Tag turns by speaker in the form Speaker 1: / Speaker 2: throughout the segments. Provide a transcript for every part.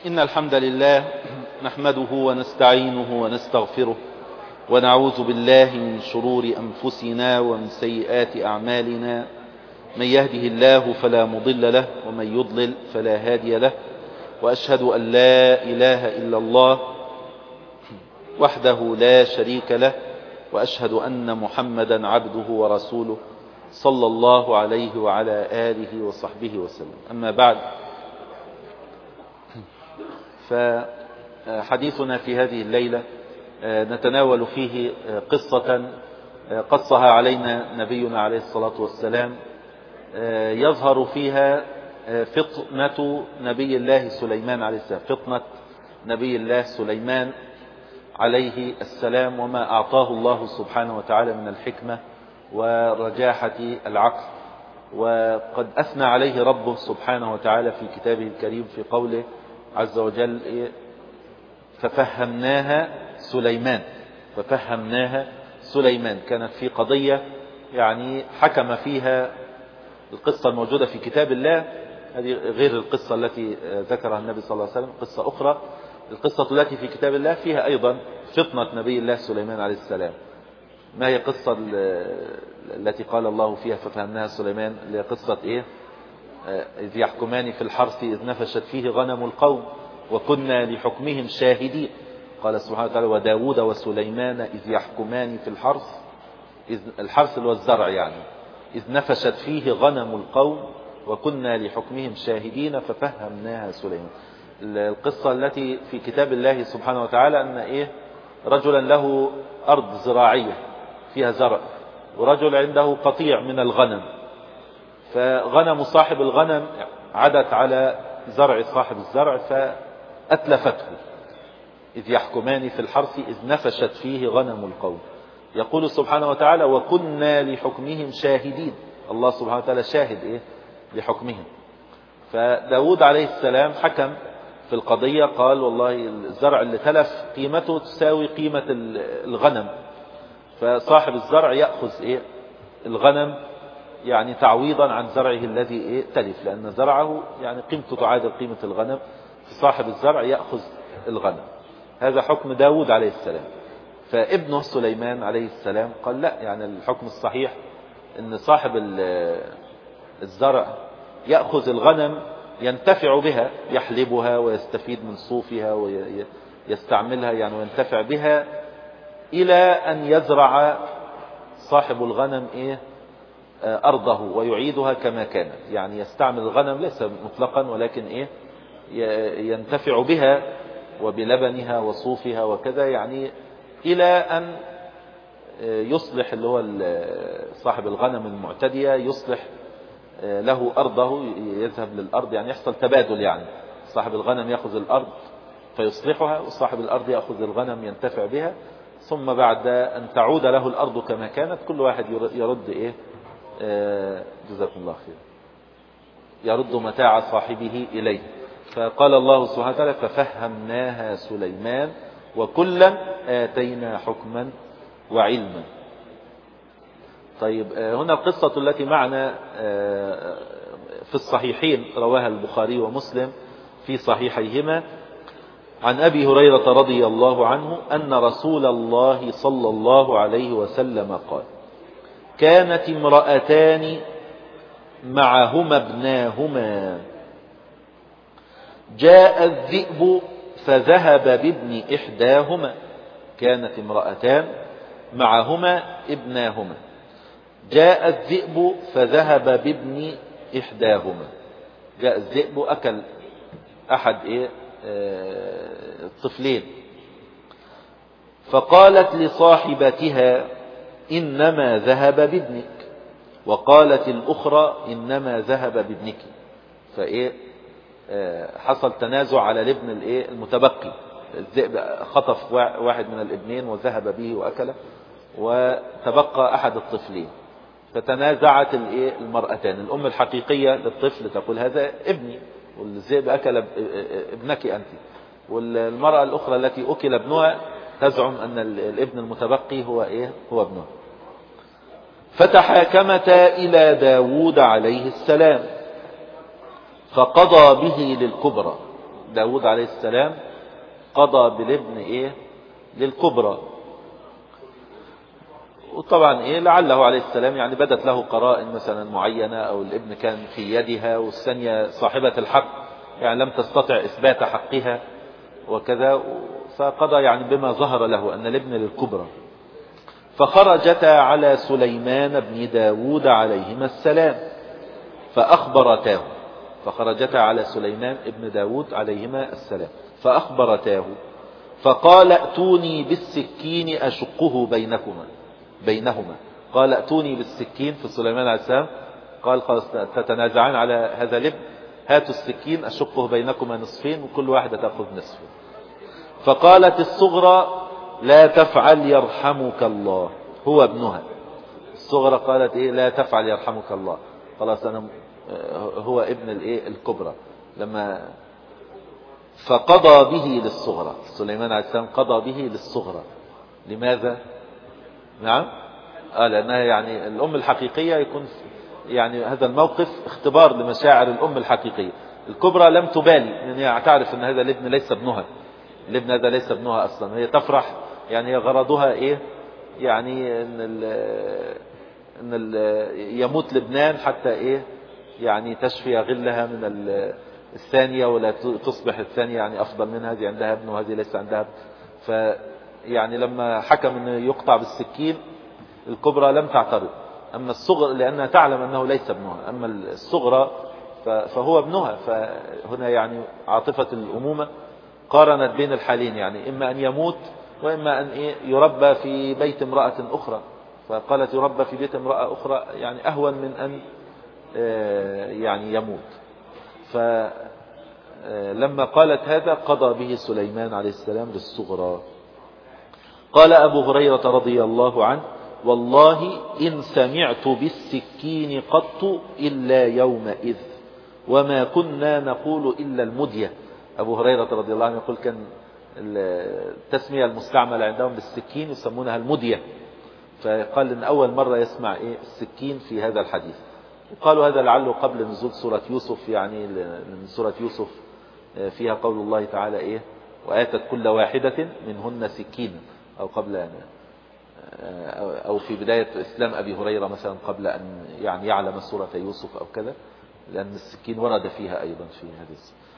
Speaker 1: إن الحمد لله نحمده ونستعينه ونستغفره ونعوذ بالله من شرور أنفسنا ومن سيئات أعمالنا. من يهده الله فلا مضل له ومن يضلل فلا هادي له، وأشهد أن لا إله إلا الله وحده لا شريك له، وأشهد أن محمدا عبده ورسوله صلى الله عليه وعلى آله وصحبه وسلم. أما بعد، فحديثنا في هذه الليلة نتناول فيه قصة قصها علينا نبينا عليه الصلاة والسلام، يظهر فيها فطنة نبي الله سليمان عليه السلام، فطنة نبي الله سليمان عليه السلام، وما أعطاه الله سبحانه وتعالى من الحكمة ورجاحة العقل. وقد أثنى عليه ربه سبحانه وتعالى في كتابه الكريم في قوله عز وجل: ففهمناها سليمان. ففهمناها سليمان كانت في قضية يعني حكم فيها القصة الموجودة في كتاب الله، هذه غير القصة التي ذكرها النبي صلى الله عليه وسلم، قصة أخرى. القصة التي في كتاب الله فيها أيضا فطنة نبي الله سليمان عليه السلام. ما هي قصة التي قال الله فيها ففهمناها سليمان؟ اللي هي قصة إيه؟ إذ يحكمان في الحرث إذ نفشت فيه غنم القوم وكنا لحكمهم شاهدين. قال سبحانه وتعالى: وداود وسليمان إذ يحكمان في الحرث، الحرث اللي هو الزرع يعني، إذ نفشت فيه غنم القوم وكنا لحكمهم شاهدين ففهمناها سليمان. القصة التي في كتاب الله سبحانه وتعالى أن إيه؟ رجلا له أرض زراعية فيها زرع، ورجل عنده قطيع من الغنم، فغنم صاحب الغنم عدت على زرع صاحب الزرع فأتلفته. إذ يحكمان في الحرث إذ نفشت فيه غنم القوم. يقول سبحانه وتعالى: وكنا لحكمهم شاهدين. الله سبحانه وتعالى شاهد إيه؟ لحكمهم. فداود عليه السلام حكم في القضية، قال: والله الزرع اللي تلف قيمته تساوي قيمة الغنم، فصاحب الزرع يأخذ إيه؟ الغنم، يعني تعويضا عن زرعه الذي إيه؟ تلف، لأن زرعه يعني قيمته تعادل قيمة الغنم، فصاحب الزرع يأخذ الغنم. هذا حكم داود عليه السلام. فابنه سليمان عليه السلام قال: لا، يعني الحكم الصحيح ان صاحب الزرع يأخذ الغنم ينتفع بها، يحلبها ويستفيد من صوفها ويستعملها يعني وينتفع بها، إلى أن يزرع صاحب الغنم إيه؟ أرضه ويعيدها كما كانت، يعني يستعمل الغنم ليس مطلقا، ولكن إيه؟ ينتفع بها وبلبنها وصوفها وكذا، يعني إلى أن يصلح اللي هو صاحب الغنم المعتدية يصلح له أرضه، يذهب للأرض، يعني يحصل تبادل، يعني صاحب الغنم يأخذ الأرض فيصلحها، وصاحب الأرض يأخذ الغنم ينتفع بها، ثم بعد أن تعود له الأرض كما كانت كل واحد يرد إيه؟ جزاكم الله خير، يرد متاع صاحبه إليه. فقال الله سبحانه وتعالى: ففهمناها سليمان وكلا آتينا حكما وعلما. طيب، هنا القصة التي معنا في الصحيحين رواها البخاري ومسلم في صحيحيهما عن أبي هريرة رضي الله عنه أن رسول الله صلى الله عليه وسلم قال: كانت امرأتان معهما ابناهما، جاء الذئب فذهب بابن إحداهما. كانت امرأتان معهما ابناهما، جاء الذئب فذهب بابن إحداهما. جاء الذئب أكل أحد الطفلين، فقالت لصاحبتها: إنما ذهب بابنك، وقالت الأخرى: إنما ذهب بابنك. حصل تنازع على الابن المتبقي. الذئب خطف واحد من الابنين وذهب به وأكله، وتبقى أحد الطفلين، فتنازعت المرأتان. الأم الحقيقية للطفل تقول: هذا ابني، والذئب أكل ابنك أنت. والمرأة الأخرى التي أكل ابنها تزعم أن الابن المتبقي هو ابنها. فتحاكمتا إلى داود عليه السلام، فقضى به للكبرى. داود عليه السلام قضى بالابن ايه للكبرى. وطبعا ايه لعله عليه السلام يعني بدت له قرائن مثلا معينة، او الابن كان في يدها والثانية صاحبة الحق يعني لم تستطع اثبات حقها وكذا، فقضى يعني بما ظهر له ان الابن للكبرى. فخرجتا على سليمان بن داود عليهما السلام فأخبرتاه. فخرجتا على سليمان بن داود عليهما السلام فأخبرتاه فقال ائتوني بالسكين أشقه بينهما. قال ائتوني بالسكين في سليمان عليه السلام، قال خلاص تتنازعان على هذا الابن، هاتوا السكين أشقه بينكما نصفين وكل واحدة تأخذ نصف. فقالت الصغرى لا تفعل يرحمك الله، هو ابنها. الصغرى قالت ايه لا تفعل يرحمك الله، خلاص انا هو ابن الايه الكبرى. لما فقضى به للصغرى، سليمان عليه السلام قضى به للصغرى. لماذا؟ نعم لانها يعني الام الحقيقية يكون يعني هذا الموقف اختبار لمشاعر الام الحقيقية. الكبرى لم تبالي يعني تعرف ان هذا الابن ليس ابنها، الابن هذا ليس ابنها اصلا، هي تفرح يعني هي غرضها ايه يعني ان يموت لبنان حتى ايه يعني تشفي غلها من الثانية ولا تصبح الثانية يعني افضل منها، هذه عندها ابن وهذه ليس عندها ابن. فيعني لما حكم انه يقطع بالسكين الكبرى لم تعترض، اما الصغرى لانها تعلم انه ليس ابنها، اما الصغرى فهو ابنها. فهنا يعني عاطفة الامومة قارنت بين الحالين، يعني اما ان يموت واما ان يربى في بيت امرأة اخرى. فقالت يربى في بيت امرأة اخرى يعني اهون من ان يعني يموت. فلما قالت هذا قضى به سليمان عليه السلام للصغرى. قال ابو هريرة رضي الله عنه والله ان سمعت بالسكين قط الا يومئذ وما كنا نقول الا المدية. ابو هريرة رضي الله عنه يقول كان التسمية المستعملة عندهم بالسكين يسمونها المدية، فقال ان اول مرة يسمع السكين في هذا الحديث. وقالوا هذا لعله قبل نزول سورة يوسف، يعني سورة يوسف فيها قول الله تعالى وآتت كل واحدة منهن سكينا، او قبل أن او في بداية اسلام ابي هريرة مثلا قبل ان يعني يعلم سورة يوسف او كذا، لان السكين ورد فيها ايضا في هذه.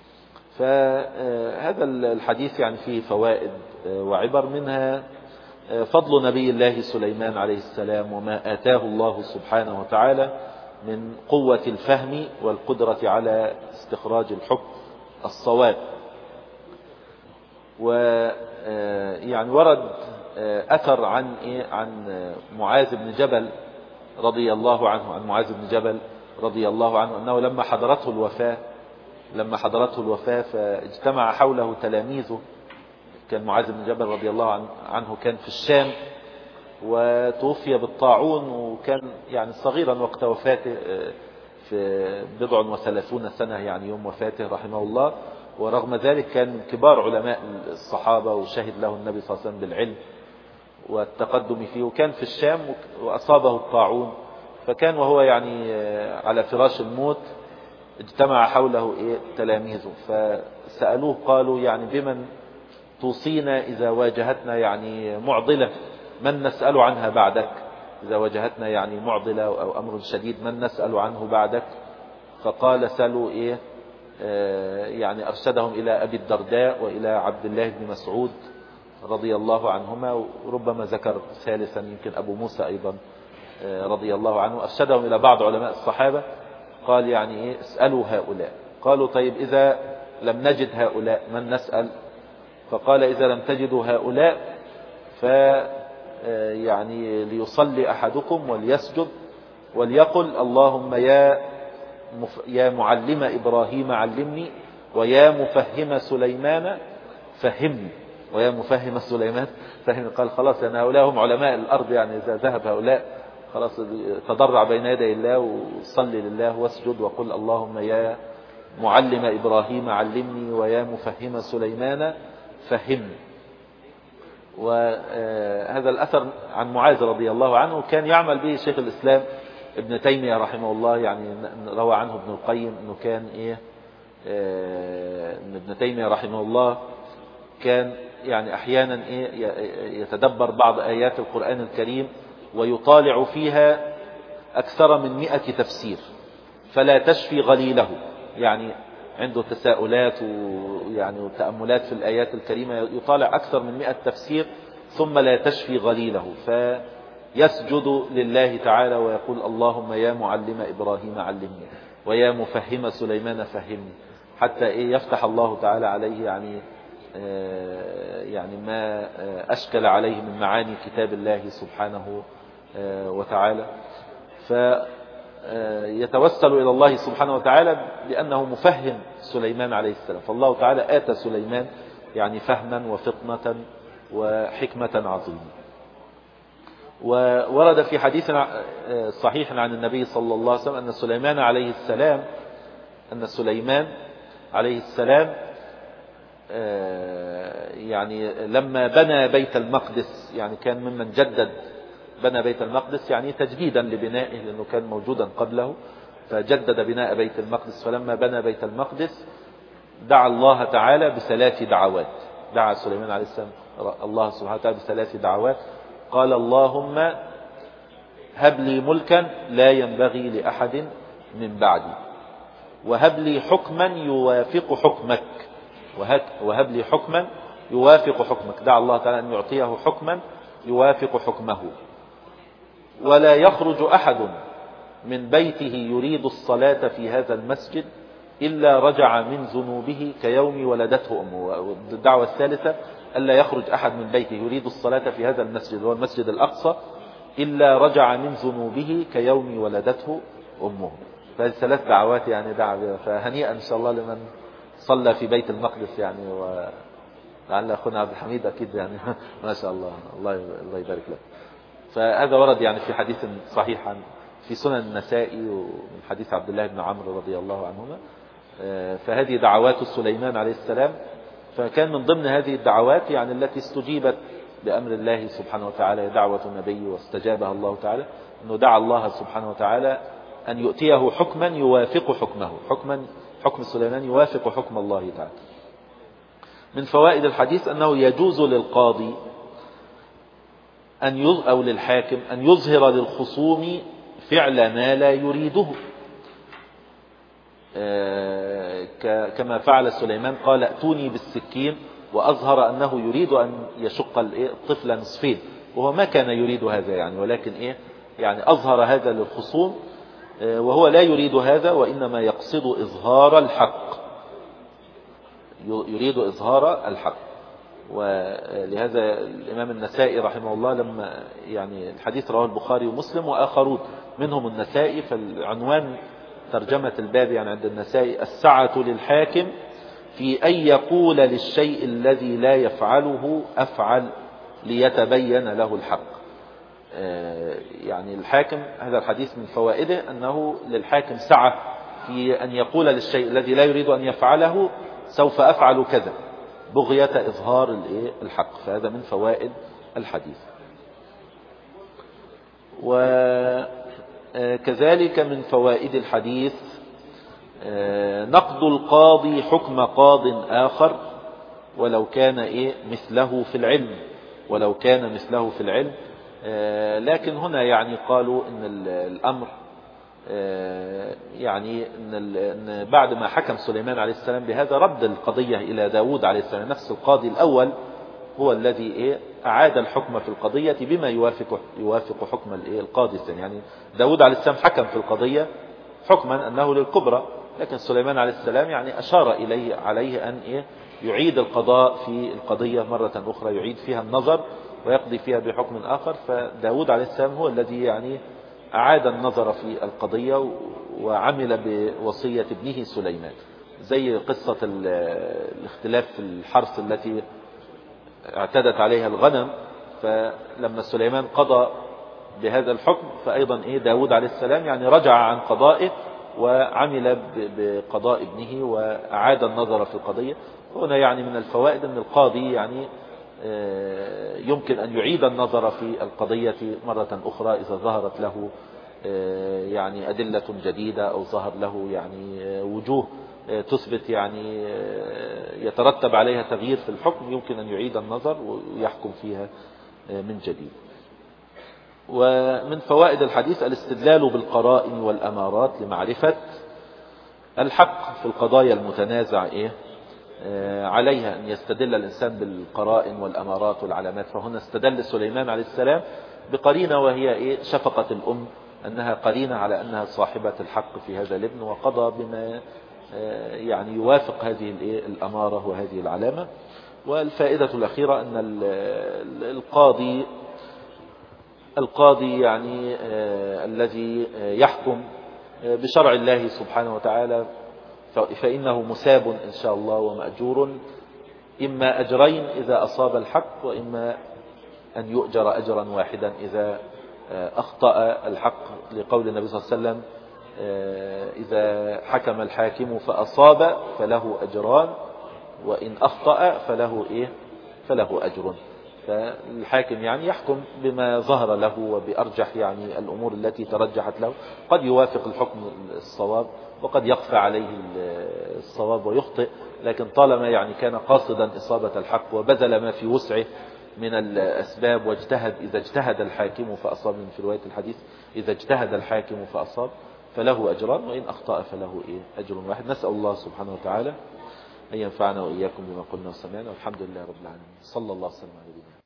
Speaker 1: فهذا الحديث يعني فيه فوائد وعبر، منها فضل نبي الله سليمان عليه السلام وما آتاه الله سبحانه وتعالى من قوة الفهم والقدرة على استخراج الحكم الصواب. ويعني ورد أثر عن معاذ بن جبل رضي الله عنه، عن معاذ بن جبل رضي الله عنه أنه لما حضرته الوفاة فاجتمع حوله تلاميذه. كان معاذ بن جبل رضي الله عنه كان في الشام وتوفي بالطاعون، وكان يعني صغيرا وقت وفاته في 37 سنة يعني يوم وفاته رحمه الله. ورغم ذلك كان من كبار علماء الصحابة وشهد له النبي صلى الله عليه وسلم بالعلم والتقدم فيه، وكان في الشام وأصابه الطاعون. فكان وهو يعني على فراش الموت اجتمع حوله تلاميذه فسألوه قالوا يعني بمن توصينا إذا واجهتنا يعني معضلة، من نسأل عنها بعدك؟ إذا واجهتنا يعني معضلة أو أمر شديد من نسأل عنه بعدك؟ فقال سألوا يعني أرشدهم إلى أبي الدرداء وإلى عبد الله بن مسعود رضي الله عنهما، وربما ذكر ثالثا يمكن أبو موسى أيضا رضي الله عنه. أرشدهم إلى بعض علماء الصحابة، قال يعني اسألوا هؤلاء. قالوا طيب إذا لم نجد هؤلاء من نسأل؟ فقال إذا لم تجدوا هؤلاء يعني ليصلي أحدكم وليسجد وليقل اللهم يا معلم إبراهيم علمني ويا مفهم سليمان فهمني، ويا مفهم سليمان فهمني. قال خلاص يعني هؤلاء هم علماء الأرض، يعني إذا ذهب هؤلاء خلاص تضرع بين يدي الله وصلي لله واسجد وقل اللهم يا معلم إبراهيم علمني ويا مفهم سليمان فهمني. وهذا الأثر عن معاذ رضي الله عنه كان يعمل به شيخ الإسلام ابن تيمية رحمه الله، يعني روى عنه ابن القيم أنه كان ان ابن تيمية رحمه الله كان يعني احيانا يتدبر بعض ايات القرآن الكريم ويطالع فيها اكثر من 100 تفسير فلا تشفي غليله، يعني عنده تساؤلات ويعني وتأملات في الآيات الكريمة يطالع أكثر من 100 تفسير ثم لا تشفي غليله، فيسجد لله تعالى ويقول اللهم يا معلم إبراهيم علمني ويا مفهم سليمان فهمني، حتى يفتح الله تعالى عليه يعني ما أشكل عليه من معاني كتاب الله سبحانه وتعالى. يتوسل إلى الله سبحانه وتعالى لأنه مفهم سليمان عليه السلام، فالله تعالى آتى سليمان يعني فهما وفطنة وحكمة عظيمة. وورد في حديث صحيح عن النبي صلى الله عليه وسلم أن سليمان عليه السلام يعني لما بنى بيت المقدس، يعني كان ممن جدد بنى بيت المقدس يعني تجديدا لبنائه لأنه كان موجودا قبله، فجدد بناء بيت المقدس. فلما بنى بيت المقدس دعا الله تعالى بثلاث دعوات، دعا سليمان عليه السلام الله سبحانه وتعالى بثلاث دعوات، قال اللهم هب لي ملكا لا ينبغي لأحد من بعدي، وهب لي حكما يوافق حكمك، وهب لي حكما يوافق حكمك، دعا الله تعالى أن يعطيه حكما يوافق حكمه، ولا يخرج أحد من بيته يريد الصلاة في هذا المسجد إلا رجع من ذنوبه كيوم ولدته أمه. والدعوة الثالثة ألا يخرج أحد من بيته يريد الصلاة في هذا المسجد هو المسجد الأقصى إلا رجع من ذنوبه كيوم ولدته أمه. فهذه ثلاث دعوات يعني دعوة، فهنيئا إن شاء الله لمن صلى في بيت المقدس يعني، ولعل أخونا عبد الحميد أكيد يعني ما شاء الله، الله يبارك له. فهذا ورد يعني في حديث صحيح في سنن النسائي ومن حديث عبد الله بن عمرو رضي الله عنهما. فهذه دعوات سليمان عليه السلام، فكان من ضمن هذه الدعوات يعني التي استجيبت بأمر الله سبحانه وتعالى دعوة النبي واستجابها الله تعالى، أنه دعا الله سبحانه وتعالى أن يؤتيه حكما يوافق حكمه، حكم سليمان يوافق حكم الله تعالى. من فوائد الحديث أنه يجوز للقاضي أو للحاكم أن يظهر للخصوم فعل ما لا يريده، كما فعل سليمان، قال ائتوني بالسكين، وأظهر أنه يريد أن يشق الطفل نصفين، وهو ما كان يريد هذا يعني، ولكن يعني أظهر هذا للخصوم وهو لا يريد هذا، وإنما يقصد إظهار الحق، يريد إظهار الحق. ولهذا الإمام النسائي رحمه الله لما يعني الحديث رواه البخاري ومسلم وآخرون منهم النسائي، فالعنوان ترجمة الباب يعني عند النسائي السعة للحاكم في أن يقول للشيء الذي لا يفعله أفعل ليتبين له الحق. يعني الحاكم هذا الحديث من فوائده أنه للحاكم سعة في أن يقول للشيء الذي لا يريد أن يفعله سوف أفعل كذا بغية إظهار الحق، فهذا من فوائد الحديث. وكذلك من فوائد الحديث نقض القاضي حكم قاض آخر ولو كان مثله في العلم، لكن هنا يعني قالوا ان الامر يعني ان بعد ما حكم سليمان عليه السلام بهذا رد القضية الى داود عليه السلام، نفس القاضي الاول هو الذي اعاد الحكم في القضية بما يوافق حكم القاضي الثاني. يعني داود عليه السلام حكم في القضية حكما انه للكبرى، لكن سليمان عليه السلام يعني اشار عليه ان يعيد القضاء في القضية مرة اخرى، يعيد فيها النظر ويقضي فيها بحكم آخر. فداود عليه السلام هو الذي يعني أعاد النظر في القضية وعمل بوصية ابنه سليمان، زي قصة الاختلاف في الحرث التي اعتدت عليها الغنم، فلما سليمان قضى بهذا الحكم فأيضا داود عليه السلام يعني رجع عن قضائه وعمل بقضاء ابنه وأعاد النظر في القضية. هنا يعني من الفوائد أن القاضي يعني يمكن أن يعيد النظر في القضية مرة أخرى إذا ظهرت له يعني أدلة جديدة أو ظهر له يعني وجوه تثبت يعني يترتب عليها تغيير في الحكم يمكن أن يعيد النظر ويحكم فيها من جديد. ومن فوائد الحديث الاستدلال بالقرائن والأمارات لمعرفة الحق في القضايا المتنازع عليها، أن يستدل الإنسان بالقرائن والأمارات والعلامات. فهنا استدل سليمان عليه السلام بقرينة وهي شفقة الأم، أنها قرينة على أنها صاحبة الحق في هذا الابن، وقضى بما يعني يوافق هذه الأمارة وهذه العلامة. والفائدة الأخيرة أن القاضي يعني الذي يحكم بشرع الله سبحانه وتعالى فإنه مساب إن شاء الله ومأجور، إما أجرين إذا أصاب الحق، وإما أن يؤجر أجرا واحدا إذا أخطأ الحق، لقول النبي صلى الله عليه وسلم إذا حكم الحاكم فأصاب فله أجران، وإن أخطأ فله أجر. فالحاكم يعني يحكم بما ظهر له وبأرجح يعني الأمور التي ترجحت له، قد يوافق الحكم الصواب وقد يخفى عليه الصواب ويخطئ، لكن طالما يعني كان قاصدا إصابة الحق وبذل ما في وسعه من الأسباب واجتهد، إذا اجتهد الحاكم فأصاب، من في رواية الحديث إذا اجتهد الحاكم فأصاب فله أجران، وإن أخطأ فله أجر واحد. نسأل الله سبحانه وتعالى أن ينفعنا وإياكم بما قلنا وسمعنا، والحمد لله رب العالمين. صلى الله وسلم على نبينا.